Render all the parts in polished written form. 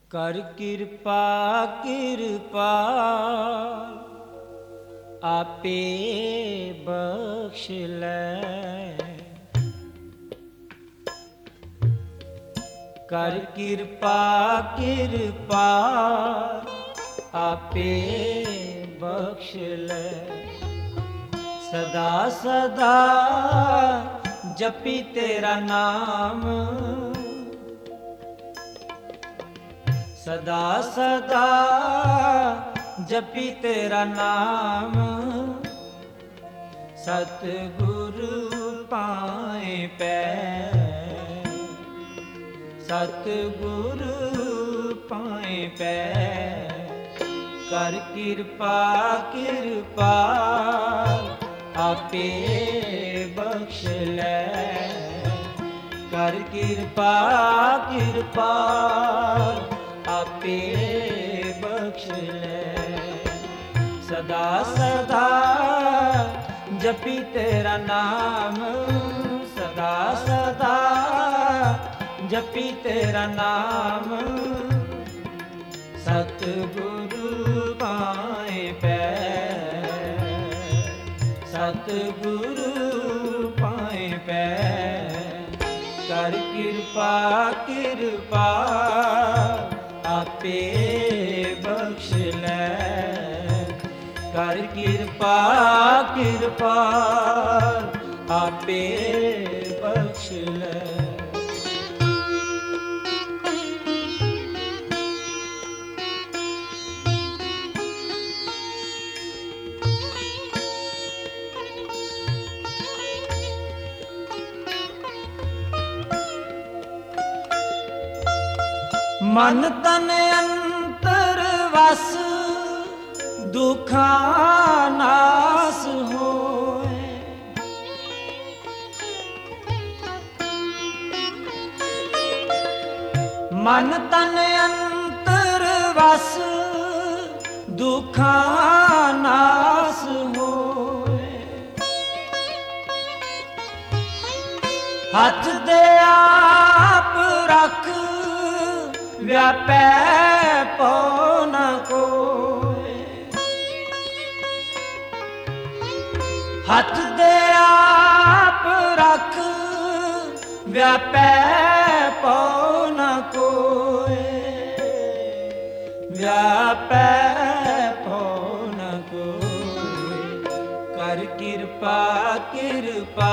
ਕਰ ਕਿਰਪਾ ਕਿਰਪਾ ਆਪੇ ਬਖਸ਼ ਲੈ। ਕਰ ਕਿਰਪਾ ਕਿਰਪਾ ਆਪੇ ਬਖਸ਼ ਲੈ। ਸਦਾ ਸਦਾ ਜਪੀ ਤੇਰਾ ਨਾਮ, ਸਦਾ ਸਦਾ ਜਪੀ ਤੇਰਾ ਨਾਮ। ਸਤਿਗੁਰੂ ਪਾਏ ਪੈ, ਸਤਿਗੁਰੂ ਪਾਏ ਪੈ। ਕਰ ਕਿਰਪਾ ਕਿਰਪਾ ਆਪੇ ਬਖਸ਼ ਲੈ। ਕਰ ਕਿਰਪਾ ਕਿਰਪਾ ਆਪੇ ਬਖਸ਼ ਲੈ। ਸਦਾ ਸਦਾ ਜਪੀ ਤੇਰਾ ਨਾਮ, ਸਦਾ ਸਦਾ ਜਪੀ ਤੇਰਾ ਨਾਮ। ਸਤਿਗੁਰੂ ਪਾਏ ਪੈ, ਸਤਿਗੁਰੂ ਪਾਏ ਪੈ। ਕਰ ਕਿਰਪਾ ਕਿਰਪਾ ਆਪੇ ਬਖਸ਼ ਲੈ। ਕਰ ਕਿਰਪਾ ਕਿਰਪਾ ਆਪੇ ਬਖਸ਼ ਲੈ। ਮਨ ਤਨ ਅੰਤਰ ਵਸ ਦੁਖਾਂ ਨਾਸ ਹੋਏ। ਮਨ ਤਨ ਅੰਤਰ ਵਸ ਦੁਖਾਂ ਨਾਸ ਹੋਏ। ਹੱਥ ਦੇ ਆਪ ਰੱਖ ਵਿਆਪੈ ਪਉ ਨ ਕੋਇ। ਹੱਥ ਦੇ ਆਪ ਰੱਖ ਵਿਆਪੈ ਪਉ ਨ ਕੋਇ। ਵਿਆਪੈ ਪਉ ਨ ਕੋਇ। ਕਰ ਕਿਰਪਾ ਕਿਰਪਾ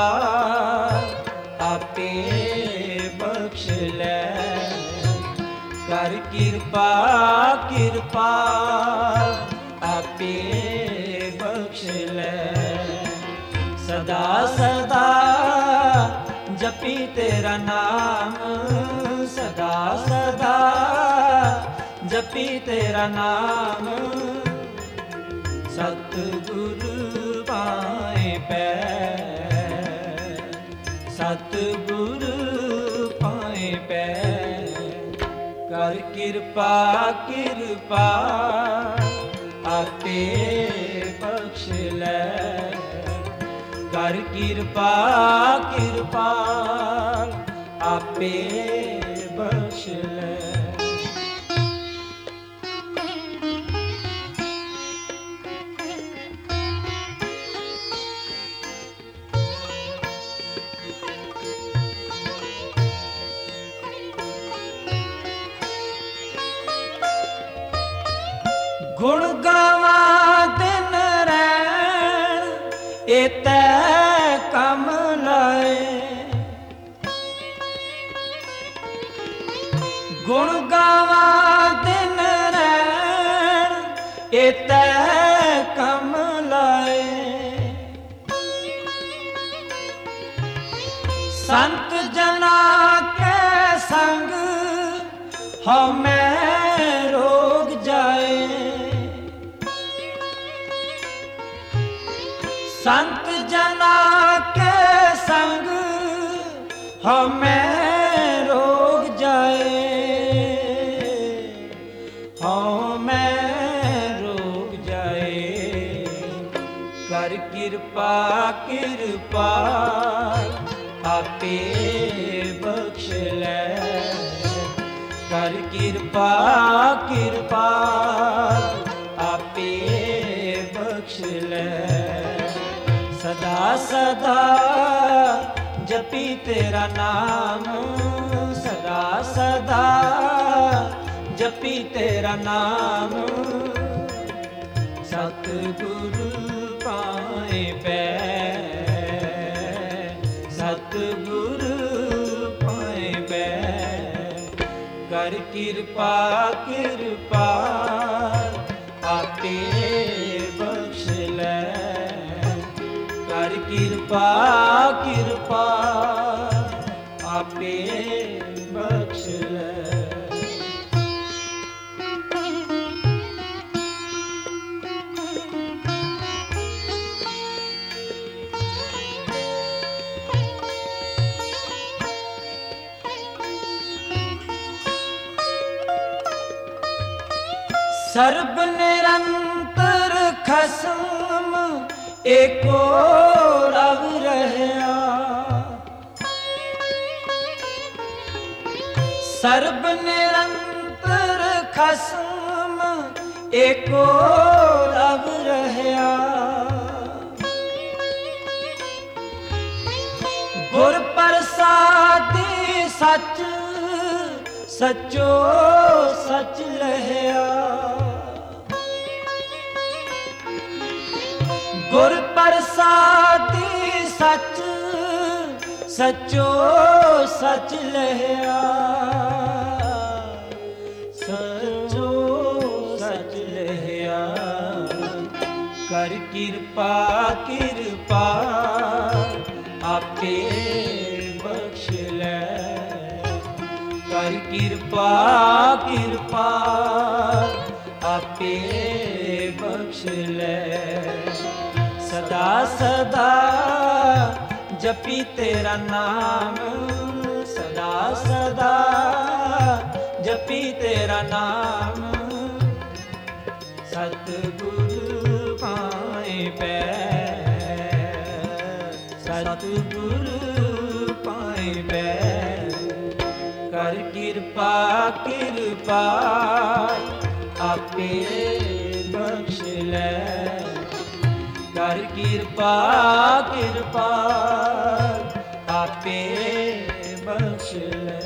ਆਪੇ ਬਖਸ਼ ਲੈ। ਕਰ ਕਿਰਪਾ ਕਿਰਪਾ ਆਪੇ ਬਖਸ਼ ਲੈ। ਸਦਾ ਸਦਾ ਜਪੀ ਤੇਰਾ ਨਾਮ, ਸਦਾ ਸਦਾ ਜਪੀ ਤੇਰਾ ਨਾਮ। ਸਤਿਗੁਰੂ ਪਾਏ ਪੈ, ਸਤਿਗੁਰੂ ਪਾਏ ਪੈ। ਕਰ ਕਿਰਪਾ ਕਿਰਪਾ ਆਪੇ ਬਖਸ਼ ਲੈ। ਕਰ ਕਿਰਪਾ ਕਿਰਪਾ ਆਪੇ ਬਖਸ਼ ਲੈ। ਗੁਣ ਗਾਵਾਂ ਦਿਨ ਰੈਣ ਏਤੈ ਕਮ ਲਾਏ। ਗੁਣ ਗਾਵਾਂ ਦਿਨ ਰੈਣ ਏਤੈ ਕਮ ਲਾਏ। ਸੰਤ ਜਨਾ ਕੇ ਸੰਗ ਹਉਮੈ ਰੋਗ ਜਾਏ। ਸੰਤ ਜਨਾ ਕੇ ਸੰਗ ਹਉਮੈ ਰੋਗ ਜਾਏ। ਹਉਮੈ ਰੋਗ ਜਾਏ। ਕਰ ਕਿਰਪਾ ਕਿਰਪਾ ਆਪੇ ਬਖਸ਼ ਲੈ। ਕਰ ਕਰ ਕਿਰਪਾ ਕਿਰਪਾ ਆਪੇ ਬਖਸ਼ ਲੈ। ਸਦਾ ਸਦਾ ਜਪੀ ਤੇਰਾ ਨਾਮ, ਸਦਾ ਸਦਾ ਜਪੀ ਤੇਰਾ ਨਾਮ। ਸਤਿਗੁਰੂ ਪਾਏ ਪੈ, ਸਤਿਗੁਰੂ ਪਾਏ ਪੈ। ਕਰ ਕਿਰਪਾ ਕਿਰਪਾ ਆਪੇ ਬਖਸ਼ ਲੈ। ਕਰ ਕਿਰਪਾ ਕਿਰਪਾ ਆਪੇ ਬਖਸ਼ ਲੈ। ਸਰਬ ਨਿਰੰਤਰ ਖਸਮ ਏਕੋ ਰਵ ਰਹਿਆ। ਸਰਬ ਨਿਰੰਤਰ ਖਸਮ ਏਕੋ ਰਵ ਰਹਿਆ। ਗੁਰ ਪ੍ਰਸਾਦਿ ਸਚ ਸਚੋ ਸਚ ਲਹਿਆ। ਗੁਰ ਪ੍ਰਸਾਦਿ ਸਚ ਸਚੋ ਸਚ ਲਹਿਆ। ਸਚੋ ਸਚ ਲਹਿਆ। ਕਰ ਕਿਰਪਾ ਕਿਰਪਾ ਆਪੇ ਬਖਸ਼ ਲੈ। ਕਰ ਕਿਰਪਾ ਕਿਰਪਾ ਆਪੇ ਬਖਸ਼ ਲੈ। ਸਦਾ ਸਦਾ ਜਪੀ ਤੇਰਾ ਨਾਮ, ਸਦਾ ਸਦਾ ਜਪੀ ਤੇਰਾ ਨਾਮ। ਸਤਿਗੁਰੂ ਪਾਏ ਪੈ, ਸਤਿਗੁਰੂ ਪਾਏ ਪੈ। ਕਰ ਕਿਰਪਾ ਕਿਰਪਾ ਆਪੇ ਬਖਸ਼ ਲੈ। ਕਰ ਕਿਰਪਾ ਕਿਰਪਾ ਆਪੇ ਬਖਸ਼ ਲੈ।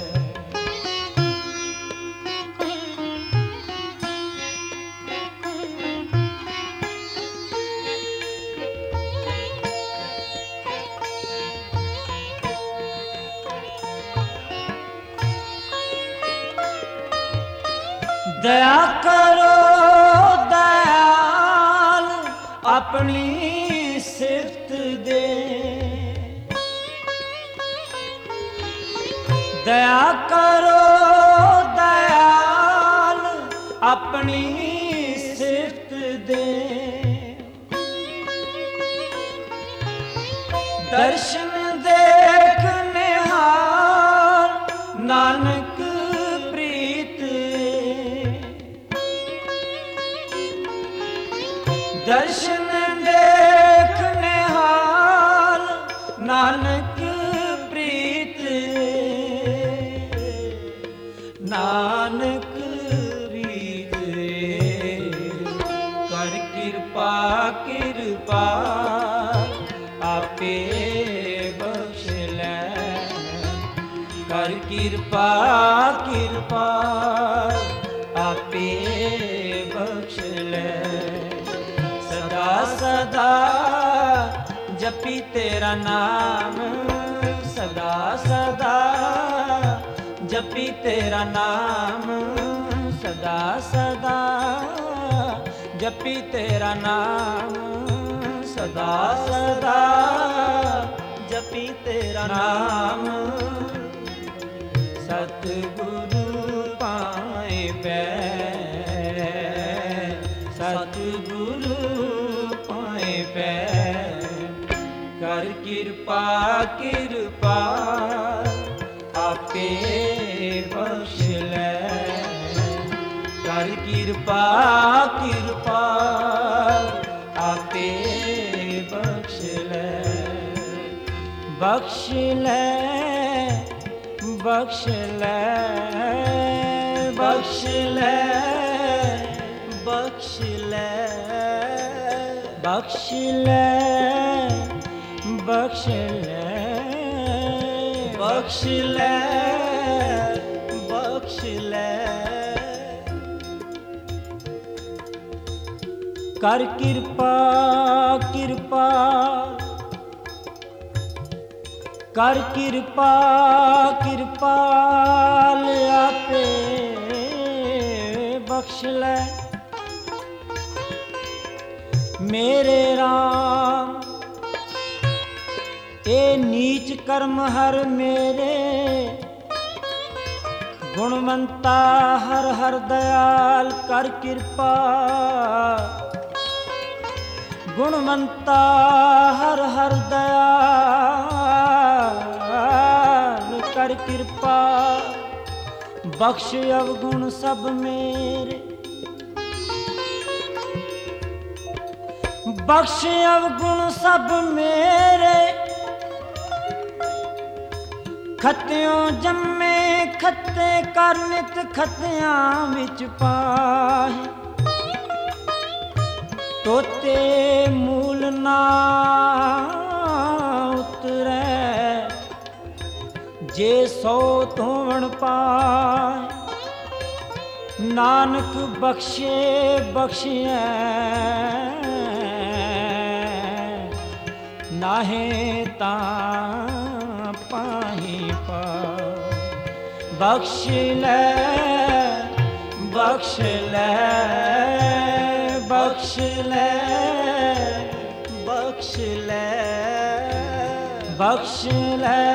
ਦਇਆ ਕਰੋ ਦਇਆਲ ਆਪਣੀ ਸਿਫਤ ਦੇ। ਦਇਆ ਕਰੋ ਦਇਆਲ ਆਪਣੀ ਸਿਫਤ ਦੇ। ਦਰਸ਼ਨ ਦੇਖ ਨਿਹਾਲ ਨਾਨਕ ਦਰਸ਼ਨ ਦੇਖ ਨਿਹਾਲ ਨਾਨਕ ਪ੍ਰੀਤ। ਨਾਨਕ ਪ੍ਰੀਤ। ਕਰ ਕਿਰਪਾ ਕਿਰਪਾ ਆਪੇ ਬਖਸ਼ ਲੈ। ਕਰ ਕਿਰਪਾ ਕਿਰਪਾ ਆਪੇ ਬਖਸ਼ ਲੈ। ਸਦਾ ਸਦਾ ਜਪੀ ਤੇਰਾ ਨਾਮ, ਸਦਾ ਸਦਾ ਜਪੀ ਤੇਰਾ ਨਾਮ। ਸਦਾ ਸਦਾ ਜਪੀ ਤੇਰਾ ਨਾਮ। ਸਦਾ ਸਦਾ ਜਪੀ ਤੇਰਾ ਨਾਮ। ਸਤਿਗੁਰੂ ਪਾਏ ਪੈ, ਸਤਿਗੁਰੂ ਪਾਏ ਪੈ। ਕਰ ਕਿਰਪਾ ਕਿਰਪਾ ਆਪੇ ਬਖਸ਼ ਲੈ। ਕਰ ਕਿਰਪਾ ਕਿਰਪਾ ਆਪੇ ਬਖਸ਼ ਲੈ। ਬਖਸ਼ ਲੈ, ਬਖਸ਼ ਲੈ, ਬਖਸ਼ ਲੈ, ਬਖਸ਼ ਲੈ, ਬਖਸ਼ ਲੈ, ਬਖਸ਼ ਲੈ, ਬਖਸ਼ ਲੈ, ਬਖਸ਼ ਲੈ। ਕਰ ਕਿਰਪਾ, ਕਿਰਪਾ ਕਰ ਕਿਰਪਾ, ਕਿਰਪਾਲ ਆਪੇ ਬਖਸ਼ ਲੈ। ਮੇਰੇ ਰਾਮ ਇਹ ਨੀਚ ਕਰਮ ਹਰ ਮੇਰੇ, ਗੁਣਵੰਤਾ ਹਰ ਹਰ ਦਇਆਲ ਕਰ ਕਿਰਪਾ। ਗੁਣਵੰਤਾ ਹਰ ਹਰ ਦਇਆਲ ਕਰ ਕਿਰਪਾ। ਬਖਸ਼ ਅਵਗੁਣ ਸਭ ਮੇਰੇ, ਬਖਸ਼ ਅਵਗੁਣ ਸਭ ਮੇਰੇ। ਖੱਤਿਓਂ ਜੰਮੇ ਖੱਤੇ ਕਰ ਨਿਤ ਖੱਤਿਆਂ ਵਿੱਚ ਪਾਹੇ। ਤੋਤੇ ਮੂਲ ਨਾ ਉਤਰੈ, ਜੇ ਸੋ ਧੋਵਣ ਪਾਏ। ਨਾਨਕ ਬਖਸ਼ੇ ਬਖਸ਼ਿਐ, ਨਾਹੀਂ ਤਾਂ ਪਾਹੀ ਪਾਏ। ਬਖਸ਼ ਲੈ, ਬਖਸ਼ ਲੈ, ਬਖਸ਼ ਲੈ, ਬਖਸ਼ ਲੈ, ਬਖਸ਼ ਲੈ,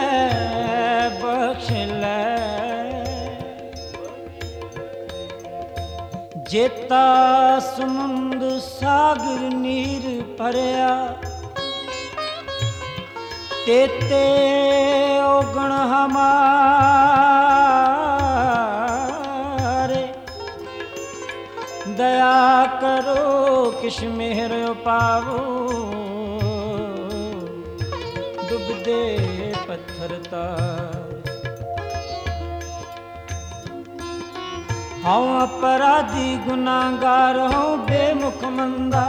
ਬਖਸ਼ ਲੈ। ਜੇਤਾ ਸਮੁੰਦ ਸਾਗਰ ਨੀਰ ਭਰਿਆ, ਤੇਤੇ ਔਗਣ ਹਮਾਰੇ। ਦਇਆ ਕਰੋ ਕਿਛ ਮਿਹਰ ਪਾਵੋ, ਡੁੱਬਦੇ ਪੱਥਰ ਤਾਰ। ਹਉ ਅਪਰਾਧੀ ਗੁਨਾਹਗਾਰ ਹਉ ਬੇਮੁਖ ਮੰਦਾ।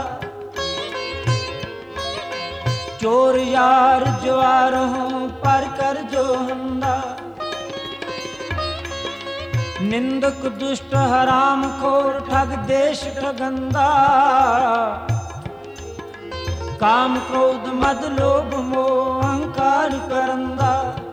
ਚੋਰ ਯਾਰ ਜਵਾਰ ਹਉ ਪਰ ਕਰ ਜੋ ਹੰਦਾ। ਨਿੰਦਕ ਦੁਸ਼ਟ ਹਰਾਮ ਖੋਰ ਠਗ ਦੇਸ਼ ਠਗੰਦਾ। ਕਾਮ ਕ੍ਰੋਧ ਮਦ ਲੋਭ ਮੋਹ ਅਹੰਕਾਰ ਕਰੰਦਾ।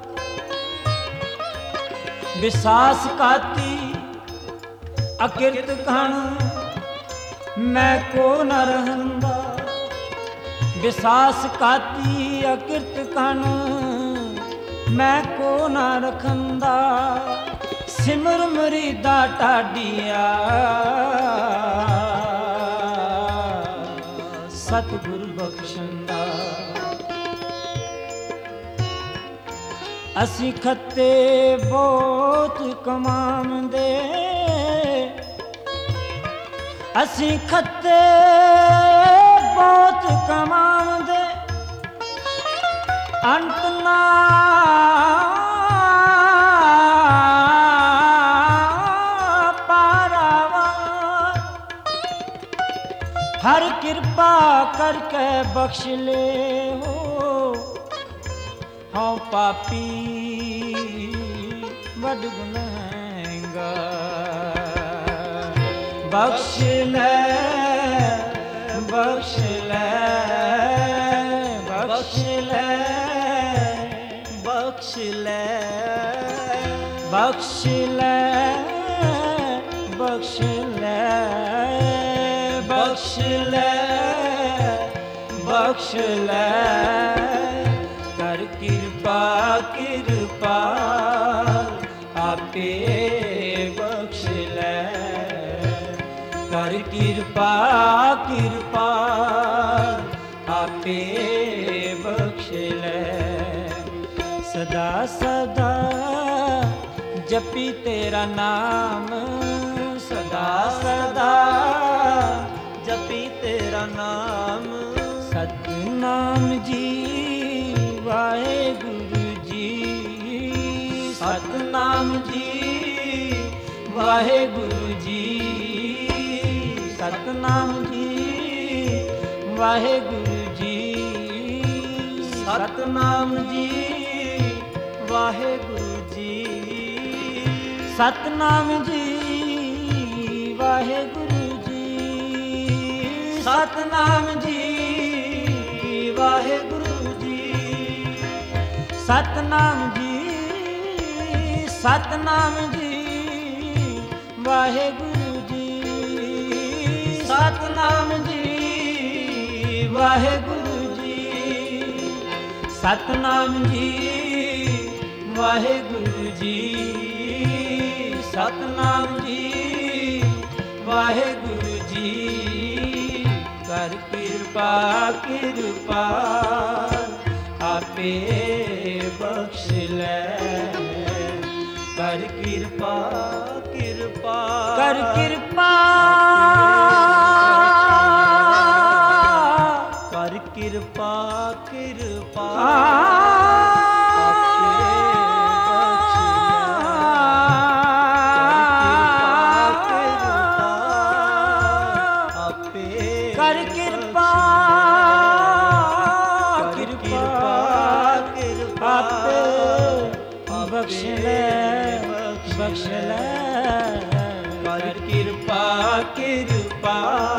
ਵਿਸਾਸ ਕਾਤੀ ਅਕਿਰਤ ਕਣ ਮੈਂ ਕੋ ਨ ਰਹੰਦਾ। ਵਿਸਾਸ ਕਾਤੀ ਅਕਿਰਤ ਕਣ ਮੈਂ ਕੋ ਨ ਰਖੰਦਾ। ਸਿਮਰ ਮਰੀਦਾ ਢਾਡੀਆ, ਸਤਿਗੁਰ ਬਖਸ਼ੰਦਾ। ਅਸੀਂ ਖੱਤੇ ਬਹੁਤ ਕਮਾਉਂਦੇ, ਅਸੀਂ ਖੱਤੇ ਬਹੁਤ ਕਮਾਉਂਦੇ। ਅੰਤ ਨਾ ਹਰ ਕਿਰਪਾ ਕਰਕੇ ਬਖਸ਼ ਲੈ ਹੋ। ਹਉ ਪਾਪੀ ਵੱਡ ਗੁਨਾਹਗਾਰ। ਬਖਸ਼ ਲੈ, ਬਖਸ਼ ਲੈ, ਬਖਸ਼ ਲੈ, ਬਖਸ਼ ਲੈ, ਬਖਸ਼ ਲੈ, ਬਖਸ਼ ਲੈ, ਬਖਸ਼ ਲੈ, ਬਖਸ਼ ਲੈ। ਕਰ ਕਿਰਪਾ, ਕਿਰਪਾ ਆਪੇ ਬਖਸ਼ ਲੈ। ਕਰ ਕਿਰਪਾ, ਕਿਰਪਾ ਆਪੇ ਬਖਸ਼ ਲੈ। ਸਦਾ ਸਦਾ ਜਪੀ ਤੇਰਾ ਨਾਮ, ਸਦਾ ਸਦਾ ਜਪੀ ਤੇਰਾ ਨਾਮ। ਸਤਿਨਾਮ ਜੀ ਵਾਹਿਗੁਰੂ ਜੀ, ਸਤਿਨਾਮ ਜੀ ਵਾਹਿਗੁਰੂ ਜੀ। ਸਤਨਾਮ ਜੀ ਵਾਹਿਗੁਰੂ ਜੀ। ਸਤਨਾਮ ਜੀ ਵਾਹਿਗੁਰੂ ਜੀ। ਸਤਨਾਮ ਜੀ ਵਾਹਿਗੁਰੂ ਜੀ। ਸਤਨਾਮ ਜੀ ਵਾਹਿਗੁਰੂ ਜੀ। ਸਤਨਾਮ ਜੀ ਸਤਨਾਮ ਜੀ ਵਾਹਿਗੁਰੂ ਜੀ। ਸਤਨਾਮ ਜੀ ਵਾਹਿਗੁਰੂ ਜੀ। ਸਤਨਾਮ ਜੀ ਵਾਹਿਗੁਰੂ ਜੀ। ਸਤਨਾਮ ਜੀ ਵਾਹਿਗੁਰੂ ਜੀ। ਕਰ ਕਿਰਪਾ ਕਿਰਪਾ ਆਪੇ ਬਖਸ਼ ਲੈ। ਕਰ ਕਿਰਪਾ ਕਿਰਪਾ ਕਰ ਕਿਰਪਾ ਕਰ ਕਿਰਪਾ ਕਿਰਪਾ ਕਰ ਕਿਰਪਾ ਕਿਰਪਾ ਆਪੇ ਬਖਸ਼ ਲੈ ਬਖਸ਼ ਲੈ। ਕਰ ਕਿਰਪਾ ਕਿਰਪਾ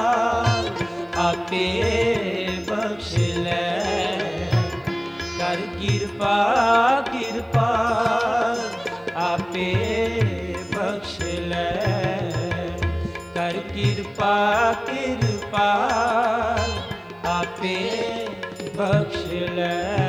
ਆਪੇ ਬਖਸ਼ ਲੈ। ਕਰ ਕਿਰਪਾ ਕਿਰਪਾ ਆਪੇ ਬਖਸ਼ ਲੈ। ਕਰ ਕਿਰਪਾ ਕਿਰਪਾ ਆਪੇ ਬਖਸ਼ ਲੈ।